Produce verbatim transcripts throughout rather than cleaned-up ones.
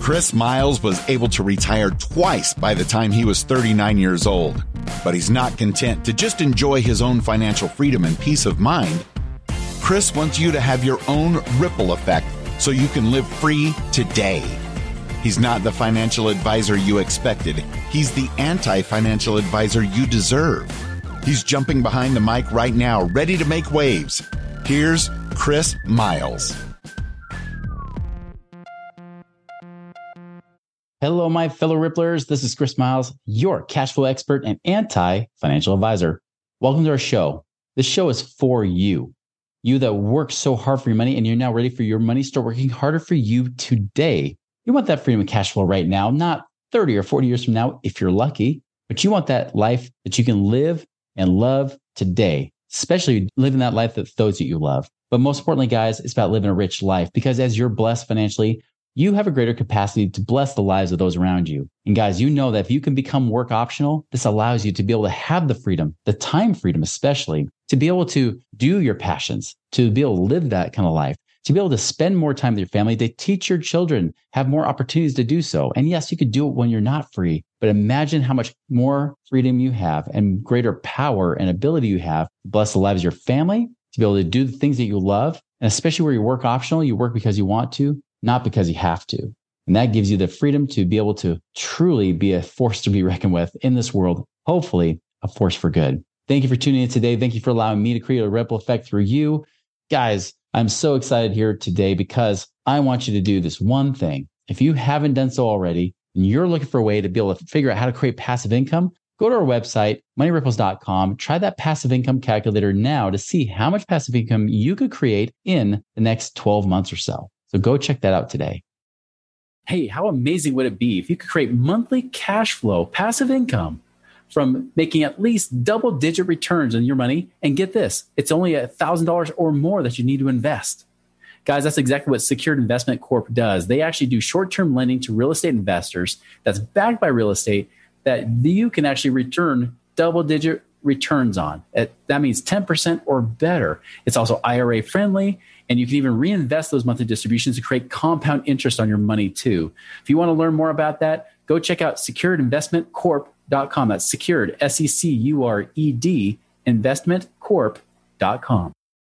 Chris Miles was able to retire twice by the time he was thirty-nine years old. But he's not content to just enjoy his own financial freedom and peace of mind. Chris wants you to have your own ripple effect so you can live free today. He's not the financial advisor you expected. He's the anti-financial advisor you deserve. He's jumping behind the mic right now, ready to make waves. Here's Chris Miles. Hello, my fellow Ripplers. This is Chris Miles, your cash flow expert and anti-financial advisor. Welcome to our show. This show is for you. You that work so hard for your money and you're now ready for your money. Start working harder for you today. You want that freedom of cash flow right now, not thirty or forty years from now, if you're lucky, but you want that life that you can live and love today, especially living that life that those that you love. But most importantly, guys, it's about living a rich life, because as you're blessed financially, you have a greater capacity to bless the lives of those around you. And guys, you know that if you can become work optional, this allows you to be able to have the freedom, the time freedom especially, to be able to do your passions, to be able to live that kind of life, to be able to spend more time with your family, to teach your children, have more opportunities to do so. And yes, you could do it when you're not free, but imagine how much more freedom you have and greater power and ability you have to bless the lives of your family, to be able to do the things that you love. And especially where you work optional, you work because you want to, not because you have to. And that gives you the freedom to be able to truly be a force to be reckoned with in this world, hopefully a force for good. Thank you for tuning in today. Thank you for allowing me to create a ripple effect through you. Guys, I'm so excited here today because I want you to do this one thing. If you haven't done so already, and you're looking for a way to be able to figure out how to create passive income, go to our website, money ripples dot com. Try that passive income calculator now to see how much passive income you could create in the next twelve months or so. So go check that out today. Hey, how amazing would it be if you could create monthly cash flow, passive income from making at least double digit returns on your money? And get this, it's only one thousand dollars or more that you need to invest. Guys, that's exactly what Secured Investment Corp does. They actually do short-term lending to real estate investors that's backed by real estate that you can actually return double digit returns on. That means ten percent or better. It's also I R A friendly, and you can even reinvest those monthly distributions to create compound interest on your money too. If you want to learn more about that, go check out secured investment corp dot com. That's secured, S E C U R E D, investment corp dot com.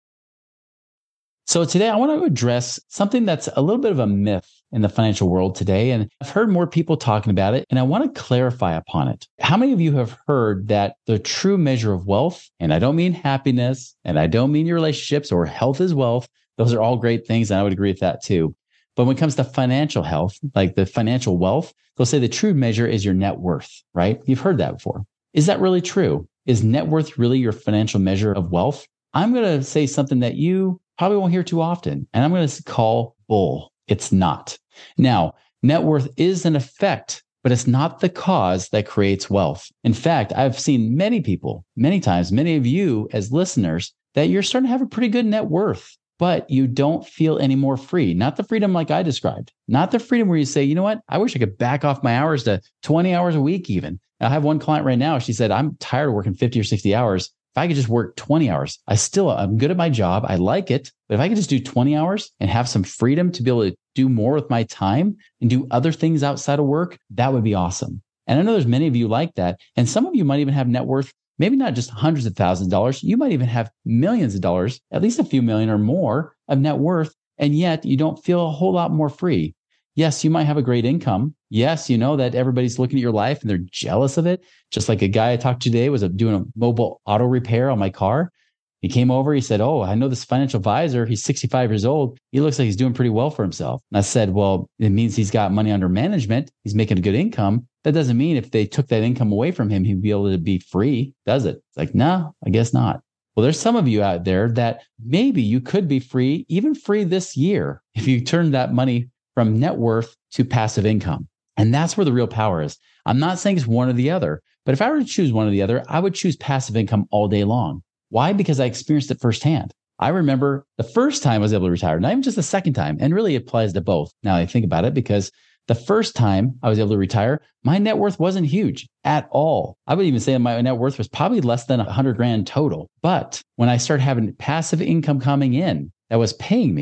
So today I want to address something that's a little bit of a myth in the financial world today. And I've heard more people talking about it, and I want to clarify upon it. How many of you have heard that the true measure of wealth, and I don't mean happiness, and I don't mean your relationships or health is wealth. Those are all great things, and I would agree with that too. But when it comes to financial health, like the financial wealth, they'll say the true measure is your net worth, right? You've heard that before. Is that really true? Is net worth really your financial measure of wealth? I'm going to say something that you probably won't hear too often, and I'm going to call bull. It's not. Now, net worth is an effect, but it's not the cause that creates wealth. In fact, I've seen many people, many times, many of you as listeners, that you're starting to have a pretty good net worth, but you don't feel any more free. Not the freedom like I described, not the freedom where you say, you know what, I wish I could back off my hours to twenty hours a week even. I have one client right now. She said, I'm tired of working fifty or sixty hours. If I could just work twenty hours, I still, I'm good at my job. I like it. But if I could just do twenty hours and have some freedom to be able to do more with my time and do other things outside of work, that would be awesome. And I know there's many of you like that. And some of you might even have net worth, maybe not just hundreds of thousands of dollars. You might even have millions of dollars, at least a few million or more of net worth. And yet you don't feel a whole lot more free. Yes, you might have a great income. Yes, you know that everybody's looking at your life and they're jealous of it. Just like a guy I talked to today was doing a mobile auto repair on my car. He came over, he said, oh, I know this financial advisor. He's sixty-five years old. He looks like he's doing pretty well for himself. And I said, well, it means he's got money under management. He's making a good income. That doesn't mean if they took that income away from him, he'd be able to be free, does it? It's like, no, I guess not. Well, there's some of you out there that maybe you could be free, even free this year, if you turn that money from net worth to passive income. And that's where the real power is. I'm not saying it's one or the other, but if I were to choose one or the other, I would choose passive income all day long. Why? Because I experienced it firsthand. I remember the first time I was able to retire, not even just the second time, and really applies to both. Now I think about it, because the first time I was able to retire, my net worth wasn't huge at all. I would even say my net worth was probably less than a hundred grand total. But when I started having passive income coming in that was paying me,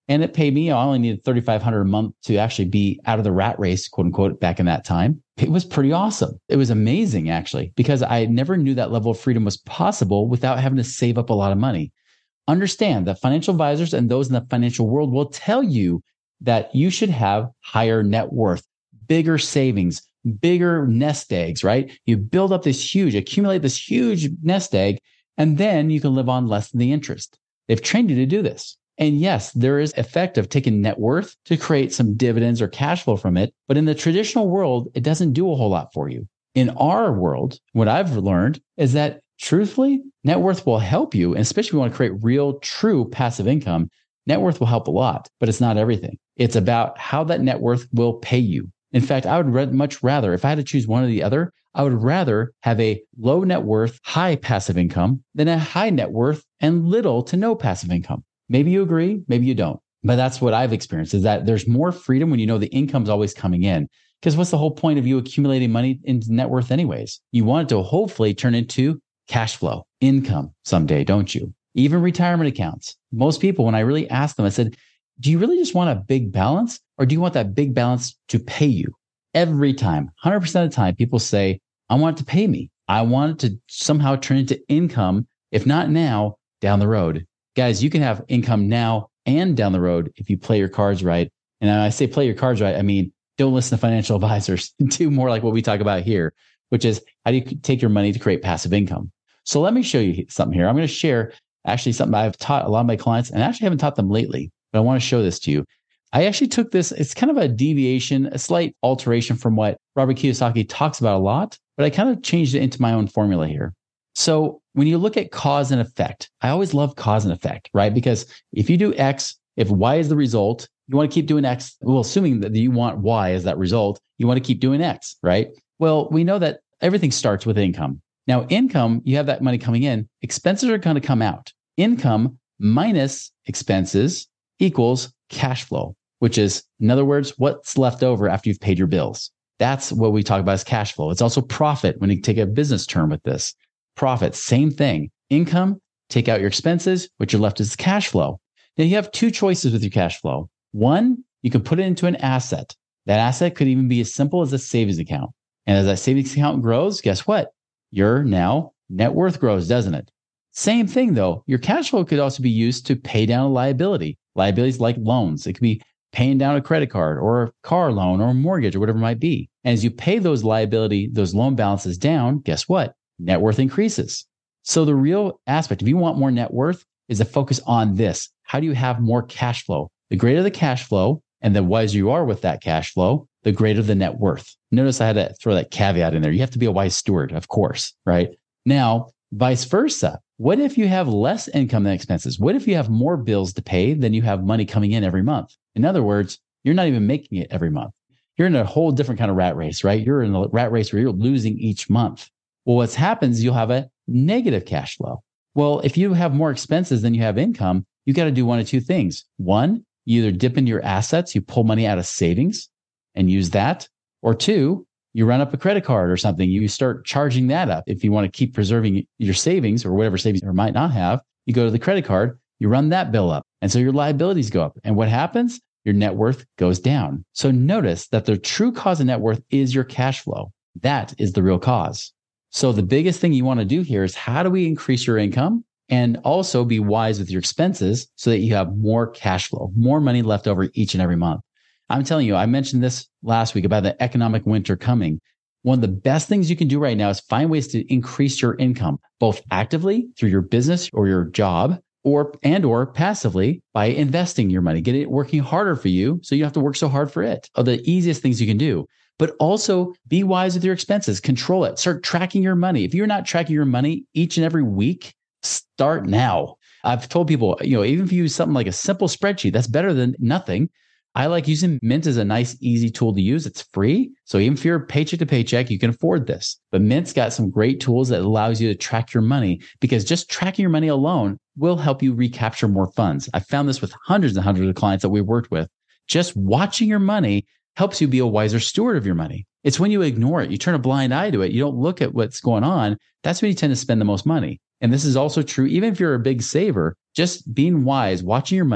And it paid me, I only needed thirty-five hundred dollars a month to actually be out of the rat race, quote unquote, back in that time. It was pretty awesome. It was amazing, actually, because I never knew that level of freedom was possible without having to save up a lot of money. Understand that financial advisors and those in the financial world will tell you that you should have higher net worth, bigger savings, bigger nest eggs, right? You build up this huge, accumulate this huge nest egg, and then you can live on less than the interest. They've trained you to do this. And yes, there is effect of taking net worth to create some dividends or cash flow from it. But in the traditional world, it doesn't do a whole lot for you. In our world, what I've learned is that truthfully, net worth will help you. And especially if you want to create real, true passive income, net worth will help a lot, but it's not everything. It's about how that net worth will pay you. In fact, I would re- much rather, if I had to choose one or the other, I would rather have a low net worth, high passive income than a high net worth and little to no passive income. Maybe you agree, maybe you don't. But that's what I've experienced, is that there's more freedom when you know the income's always coming in. Because what's the whole point of you accumulating money into net worth anyways? You want it to hopefully turn into cash flow, income someday, don't you? Even retirement accounts. Most people, when I really asked them, I said, do you really just want a big balance, or do you want that big balance to pay you? Every time, one hundred percent of the time, people say, I want it to pay me. I want it to somehow turn into income, if not now, down the road. Guys, you can have income now and down the road if you play your cards right. And when I say play your cards right, I mean, don't listen to financial advisors. Do more like what we talk about here, which is how do you take your money to create passive income? So let me show you something here. I'm going to share actually something I've taught a lot of my clients, and I actually haven't taught them lately, but I want to show this to you. I actually took this, it's kind of a deviation, a slight alteration from what Robert Kiyosaki talks about a lot, but I kind of changed it into my own formula here. So when you look at cause and effect, I always love cause and effect, right? Because if you do X, if Y is the result, you want to keep doing X. Well, assuming that you want Y as that result, you want to keep doing X, right? Well, we know that everything starts with income. Now, income, you have that money coming in, expenses are going to come out. Income minus expenses equals cash flow, which is, in other words, what's left over after you've paid your bills. That's what we talk about as cash flow. It's also profit when you take a business term with this. Profit, same thing. Income, take out your expenses, what you're left is cash flow. Now you have two choices with your cash flow. One, you can put it into an asset. That asset could even be as simple as a savings account. And as that savings account grows, guess what? Your now net worth grows, doesn't it? Same thing though. Your cash flow could also be used to pay down a liability. Liabilities like loans. It could be paying down a credit card or a car loan or a mortgage or whatever it might be. And as you pay those liability, those loan balances down, guess what? Net worth increases. So the real aspect, if you want more net worth, is to focus on this. How do you have more cash flow? The greater the cash flow and the wiser you are with that cash flow, the greater the net worth. Notice I had to throw that caveat in there. You have to be a wise steward, of course, right? Now, vice versa. What if you have less income than expenses? What if you have more bills to pay than you have money coming in every month? In other words, you're not even making it every month. You're in a whole different kind of rat race, right? You're in a rat race where you're losing each month. Well, what's happens, you'll have a negative cash flow. Well, if you have more expenses than you have income, you got to do one of two things. One, you either dip into your assets, you pull money out of savings and use that. Or two, you run up a credit card or something. You start charging that up. If you want to keep preserving your savings or whatever savings you might not have, you go to the credit card, you run that bill up. And so your liabilities go up. And what happens? Your net worth goes down. So notice that the true cause of net worth is your cash flow. That is the real cause. So the biggest thing you want to do here is how do we increase your income and also be wise with your expenses so that you have more cash flow, more money left over each and every month. I'm telling you, I mentioned this last week about the economic winter coming. One of the best things you can do right now is find ways to increase your income, both actively through your business or your job, or and or passively by investing your money, getting it working harder for you so you don't have to work so hard for it. Are the easiest things you can do. But also be wise with your expenses, control it, start tracking your money. If you're not tracking your money each and every week, start now. I've told people, you know, even if you use something like a simple spreadsheet, that's better than nothing. I like using Mint as a nice, easy tool to use. It's free. So even if you're paycheck to paycheck, you can afford this. But Mint's got some great tools that allows you to track your money, because just tracking your money alone will help you recapture more funds. I found this with hundreds and hundreds of clients that we've worked with. Just watching your money helps you be a wiser steward of your money. It's when you ignore it, you turn a blind eye to it, you don't look at what's going on, that's when you tend to spend the most money. And this is also true, even if you're a big saver, just being wise, watching your money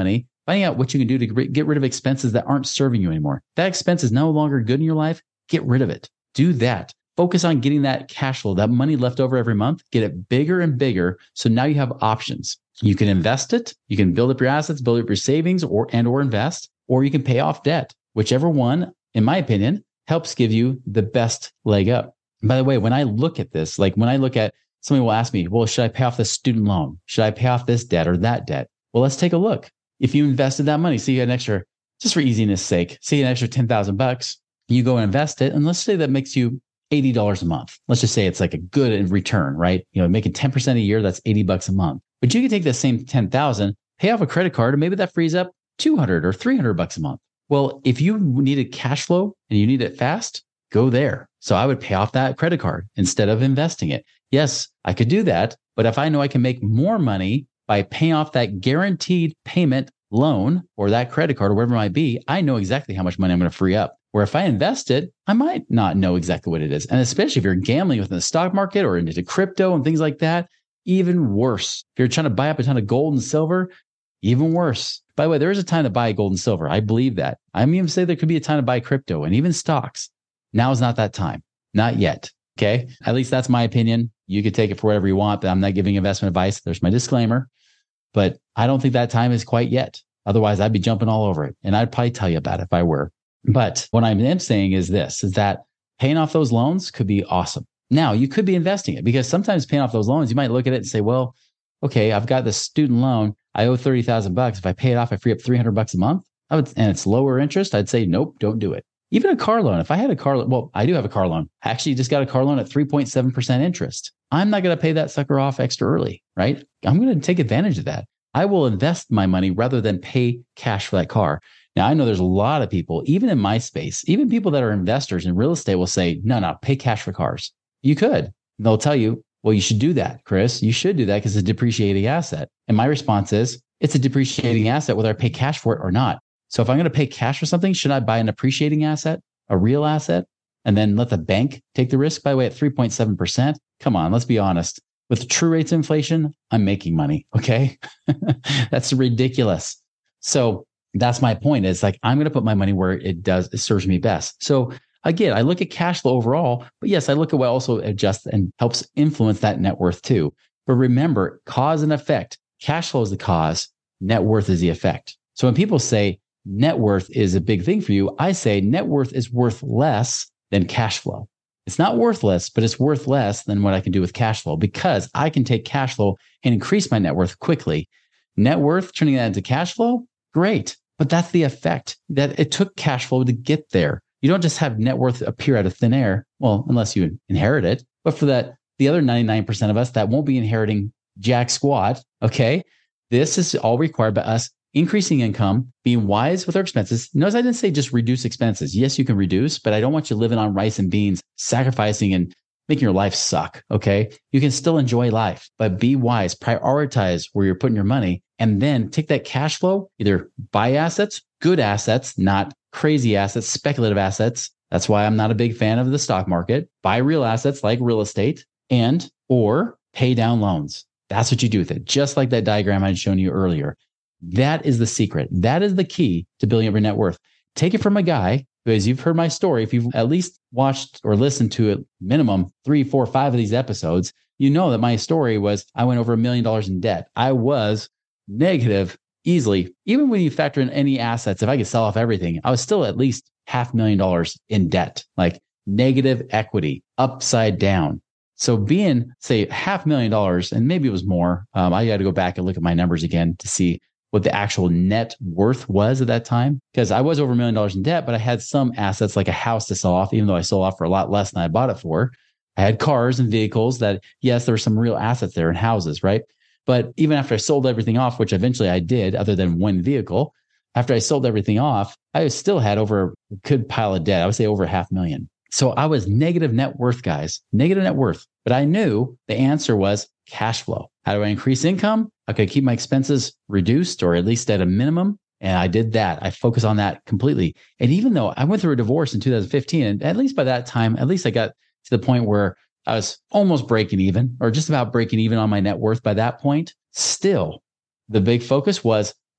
finding out what you can do to get rid of expenses that aren't serving you anymore. That expense is no longer good in your life. Get rid of it. Do that. Focus on getting that cash flow, that money left over every month, get it bigger and bigger. So now you have options. You can invest it. You can build up your assets, build up your savings or, and or invest, or you can pay off debt. Whichever one, in my opinion, helps give you the best leg up. And by the way, when I look at this, like when I look at, somebody will ask me, well, should I pay off this student loan? Should I pay off this debt or that debt? Well, let's take a look. If you invested that money, so you had an extra, just for easiness sake, say an extra ten thousand bucks, you go and invest it. And let's say that makes you eighty dollars a month. Let's just say it's like a good return, right? You know, making ten percent a year, that's eighty bucks a month. But you can take the same ten thousand, pay off a credit card, and maybe that frees up two hundred or three hundred bucks a month. Well, if you needed cash flow and you need it fast, go there. So I would pay off that credit card instead of investing it. Yes, I could do that. But if I know I can make more money by paying off that guaranteed payment loan or that credit card or whatever it might be, I know exactly how much money I'm going to free up. Where if I invest it, I might not know exactly what it is. And especially if you're gambling within the stock market or into crypto and things like that, even worse. If you're trying to buy up a ton of gold and silver, even worse. By the way, there is a time to buy gold and silver. I believe that. I'm even say there could be a time to buy crypto and even stocks. Now is not that time. Not yet. Okay. At least that's my opinion. You could take it for whatever you want, but I'm not giving investment advice. There's my disclaimer. But I don't think that time is quite yet. Otherwise, I'd be jumping all over it. And I'd probably tell you about it if I were. But what I'm saying is this, is that paying off those loans could be awesome. Now, you could be investing it because sometimes paying off those loans, you might look at it and say, well, okay, I've got this student loan. I owe thirty thousand bucks. If I pay it off, I free up three hundred bucks a month. I would, and it's lower interest. I'd say, nope, don't do it. Even a car loan. If I had a car loan, well, I do have a car loan. I actually just got a car loan at three point seven percent interest. I'm not going to pay that sucker off extra early, right? I'm going to take advantage of that. I will invest my money rather than pay cash for that car. Now, I know there's a lot of people, even in my space, even people that are investors in real estate will say, no, no, pay cash for cars. You could. They'll tell you, well, you should do that, Chris. You should do that because it's a depreciating asset. And my response is, it's a depreciating asset, whether I pay cash for it or not. So if I'm going to pay cash for something, should I buy an appreciating asset, a real asset, and then let the bank take the risk? By the way, at three point seven percent, come on, let's be honest. With the true rates of inflation, I'm making money. Okay. That's ridiculous. So that's my point is like, I'm going to put my money where it does, it serves me best. So again, I look at cash flow overall, but yes, I look at what also adjusts and helps influence that net worth too. But remember, cause and effect. Cash flow is the cause. Net worth is the effect. So when people say net worth is a big thing for you, I say net worth is worth less than cash flow. It's not worthless, but it's worth less than what I can do with cash flow because I can take cash flow and increase my net worth quickly. Net worth, turning that into cash flow, great. But that's the effect that it took cash flow to get there. You don't just have net worth appear out of thin air. Well, unless you inherit it, but for that, the other ninety-nine percent of us that won't be inheriting jack squat. Okay. This is all required by us increasing income, being wise with our expenses. Notice I didn't say just reduce expenses. Yes, you can reduce, but I don't want you living on rice and beans, sacrificing and making your life suck. Okay. You can still enjoy life, but be wise, prioritize where you're putting your money, and then take that cash flow, either buy assets, good assets, not crazy assets, speculative assets. That's why I'm not a big fan of the stock market. Buy real assets like real estate and, or pay down loans. That's what you do with it. Just like that diagram I'd shown you earlier. That is the secret. That is the key to building up your net worth. Take it from a guy who, as you've heard my story, if you've at least watched or listened to it, minimum three, four, five of these episodes, you know that my story was I went over a million dollars in debt. I was negative easily. Even when you factor in any assets, if I could sell off everything, I was still at least half million dollars in debt, like negative equity, upside down. So being, say, half million dollars, and maybe it was more, um, I got to go back and look at my numbers again to see what the actual net worth was at that time. Because I was over a million dollars in debt, but I had some assets like a house to sell off, even though I sold off for a lot less than I bought it for. I had cars and vehicles that, yes, there were some real assets there and houses, right? But even after I sold everything off, which eventually I did, other than one vehicle, after I sold everything off, I still had over a good pile of debt. I would say over half million. So I was negative net worth, guys, negative net worth. But I knew the answer was cash flow. How do I increase income? I could keep my expenses reduced or at least at a minimum. And I did that. I focused on that completely. And even though I went through a divorce in two thousand fifteen, and at least by that time, at least I got to the point where I was almost breaking even or just about breaking even on my net worth by that point, still the big focus was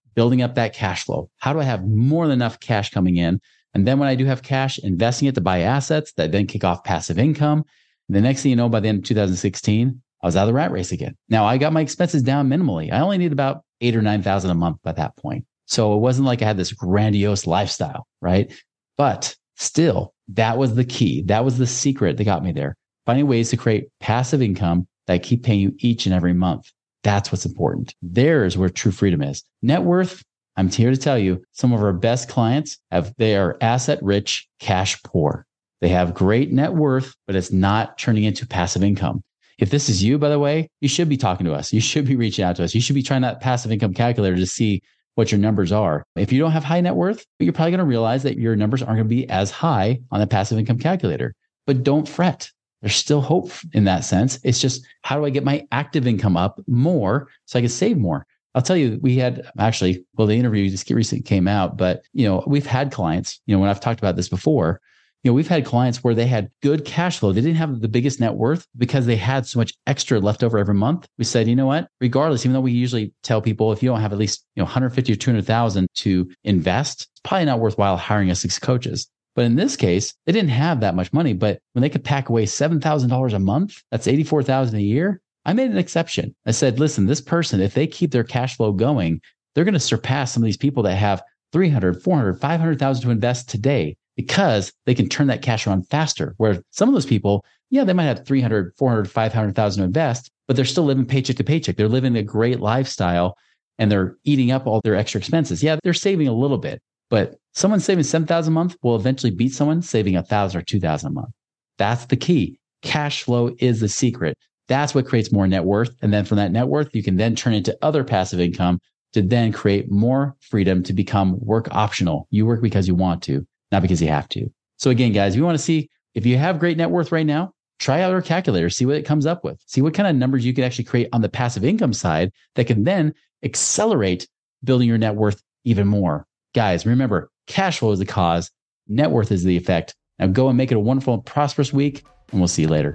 building up that cash flow. How do I have more than enough cash coming in? And then when I do have cash, investing it to buy assets that then kick off passive income. The next thing you know, by the end of two thousand sixteen, I was out of the rat race again. Now I got my expenses down minimally. I only need about eight or nine thousand a month by that point. So it wasn't like I had this grandiose lifestyle, right? But still, that was the key. That was the secret that got me there. Finding ways to create passive income that keep paying you each and every month. That's what's important. There's where true freedom is. Net worth, I'm here to tell you, some of our best clients have, they are asset rich, cash poor. They have great net worth, but it's not turning into passive income. If this is you, by the way, you should be talking to us. You should be reaching out to us. You should be trying that passive income calculator to see what your numbers are. If you don't have high net worth, you're probably going to realize that your numbers aren't going to be as high on the passive income calculator. But don't fret. There's still hope in that sense. It's just, how do I get my active income up more so I can save more? I'll tell you, we had actually, well, the interview just recently came out, but you know, we've had clients, you know, when I've talked about this before, you know, we've had clients where they had good cash flow. They didn't have the biggest net worth because they had so much extra left over every month. We said, you know what, regardless, even though we usually tell people, if you don't have at least, you know, one hundred fifty or two hundred thousand to invest, it's probably not worthwhile hiring us six coaches. But in this case, they didn't have that much money, but when they could pack away seven thousand dollars a month, that's eighty-four thousand dollars a year. I made an exception. I said, listen, this person, if they keep their cash flow going, they're going to surpass some of these people that have three hundred, four hundred, five hundred thousand to invest today because they can turn that cash around faster. Where some of those people, yeah, they might have three hundred, four hundred, five hundred thousand to invest, but they're still living paycheck to paycheck. They're living a great lifestyle and they're eating up all their extra expenses. Yeah, they're saving a little bit, but someone saving seven thousand dollars a month will eventually beat someone saving one thousand dollars or two thousand dollars a month. That's the key. Cash flow is the secret. That's what creates more net worth. And then from that net worth, you can then turn into other passive income to then create more freedom to become work optional. You work because you want to, not because you have to. So again, guys, if you want to see if you have great net worth right now, try out our calculator, see what it comes up with. See what kind of numbers you can actually create on the passive income side that can then accelerate building your net worth even more. Guys, remember, cash flow is the cause. Net worth is the effect. Now go and make it a wonderful and prosperous week, and we'll see you later.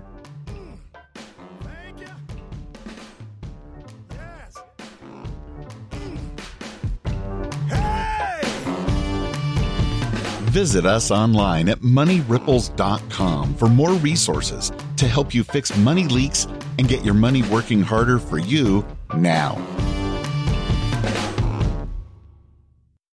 Visit us online at money ripples dot com for more resources to help you fix money leaks and get your money working harder for you now.